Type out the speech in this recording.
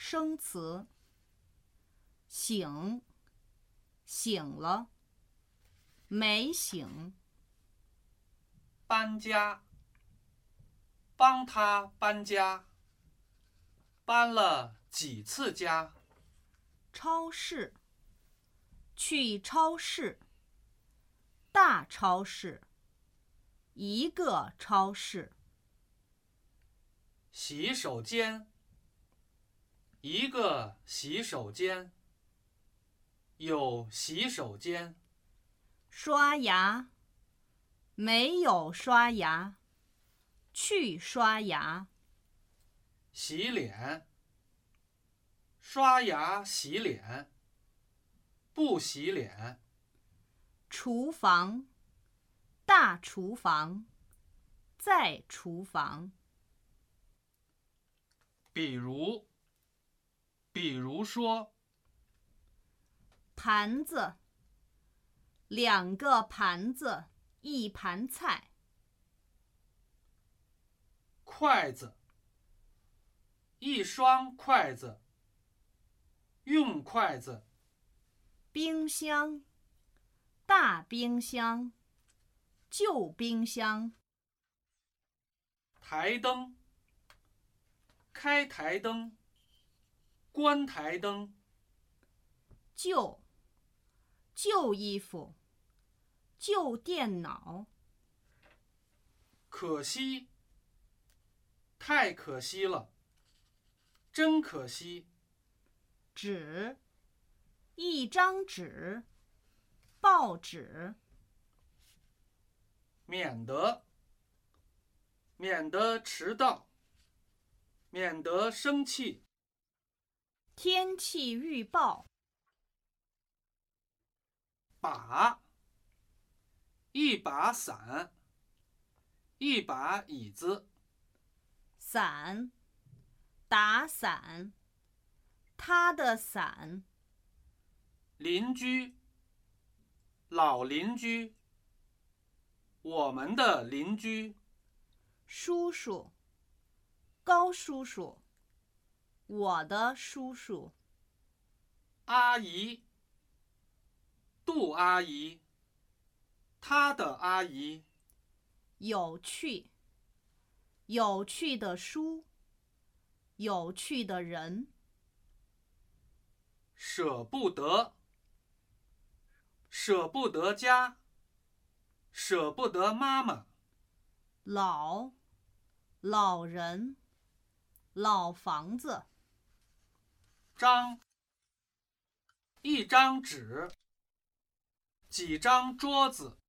生词。醒，醒了，没醒。 搬家，帮他搬家，搬了几次家。 超市，去超市，大超市，一个超市。 洗手间，一个洗手间，有洗手间。 刷牙，没有刷牙，去刷牙。 洗脸，刷牙洗脸，不洗脸。 厨房，大厨房，在厨房。 比如说， 盘子，两个盘子，一盘菜。 筷子，一双筷子，用筷子。 冰箱，大冰箱，旧冰箱。 台灯，开台灯，关台灯。 旧，旧衣服，旧电脑。 可惜，太可惜了，真可惜。 纸，一张纸，报纸。 免得迟到，免得生气。 天气预报。 把，一把伞，一把椅子。 伞，打伞，他的伞。 邻居，老邻居，我们的邻居。 叔叔，高叔叔，我的叔叔。 阿姨，杜阿姨，她的阿姨。 有趣，有趣的书，有趣的人。 舍不得，舍不得家，舍不得妈妈。 老，老人，老房子。 张，一张纸，几张桌子。